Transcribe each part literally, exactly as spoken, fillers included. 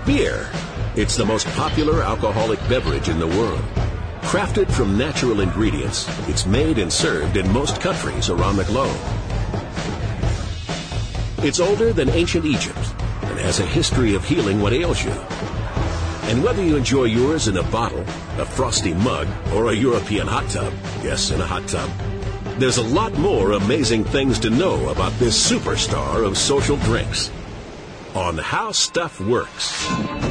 Beer. It's the most popular alcoholic beverage in the world. Crafted from natural ingredients, it's made and served in most countries around the globe. It's older than ancient Egypt and has a history of healing what ails you. And whether you enjoy yours in a bottle, a frosty mug, or a European hot tub, yes, in a hot tub, there's a lot more amazing things to know about this superstar of social drinks on How Stuff Works.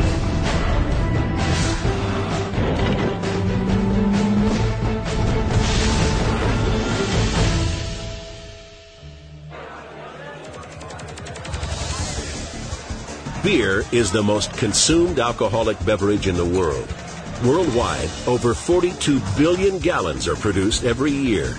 Beer is the most consumed alcoholic beverage in the world. Worldwide, over forty-two billion gallons are produced every year.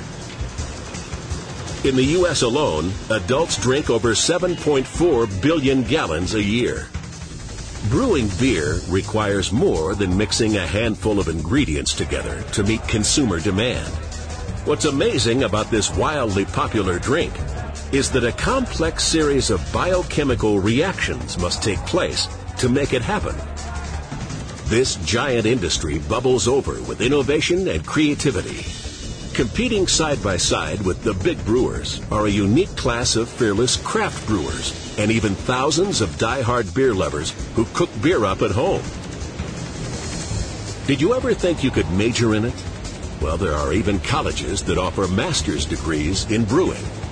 In the U S alone, adults drink over seven point four billion gallons a year. Brewing beer requires more than mixing a handful of ingredients together to meet consumer demand. What's amazing about this wildly popular drink is that a complex series of biochemical reactions must take place to make it happen. This giant industry bubbles over with innovation and creativity. Competing side by side with the big brewers are a unique class of fearless craft brewers and even thousands of die-hard beer lovers who cook beer up at home. Did you ever think you could major in it? Well, there are even colleges that offer master's degrees in brewing.